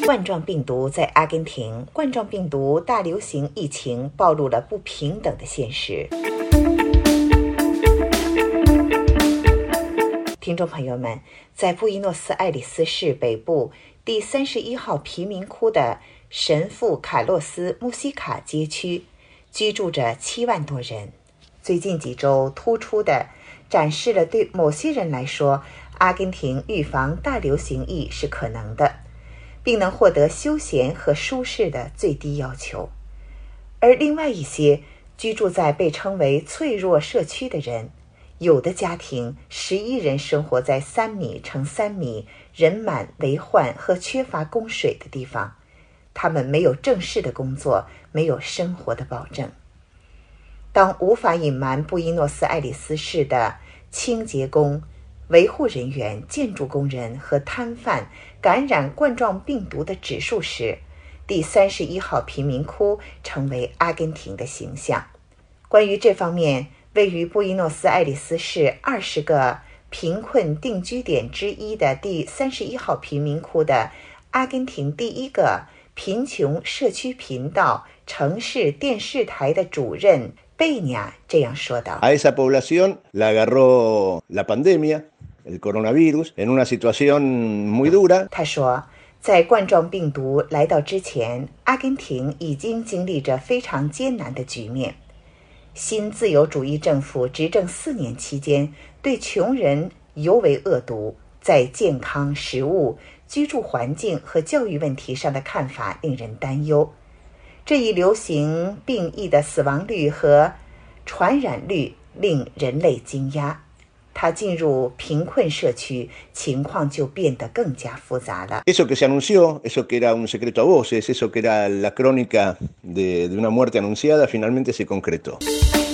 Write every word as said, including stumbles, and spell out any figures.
冠状病毒在阿根廷，冠状病毒大流行疫情暴露了不平等的现实。听众朋友们，在布宜诺斯艾利斯市北部第三十一号贫民窟的神父卡洛斯·穆西卡街区，居住着七万多人。最近几周突出的展示了对某些人来说，阿根廷预防大流行疫是可能的，并能获得休闲和舒适的最低要求。而另外一些居住在被称为脆弱社区的人，有的家庭十一人生活在三米乘三米人满为患和缺乏供水的地方，他们没有正式的工作，没有生活的保证。当无法隐瞒布宜诺斯艾利斯市的清洁工、维护人员、建筑工人和摊贩感染冠状病毒的指数时，第三十一号贫民窟成为阿根廷的形象。关于这方面，位于布宜诺斯艾利斯市二十个贫困定居点之一的第三十一号贫民窟的阿根廷第一个贫穷社区频道城市电视台的主任贝尼亚这样说道： A esa población la agarró la pandemia, el coronavirus, en una situación muy dura. 他说，在冠状病毒来到之前，阿根廷已经经历着非常艰难的局面。新自由主义政府执政四年期间，对穷人尤为恶毒，在健康、食物、居住环境和教育问题上的看法令人担忧。这一流行病疫的死亡率和传染率令人类惊讶。他进入贫困社区，情况就变得更加复杂了。 Eso que se anunció, eso que era un secreto a voces, eso que era la crónica de, de una muerte anunciada, finalmente se concretó.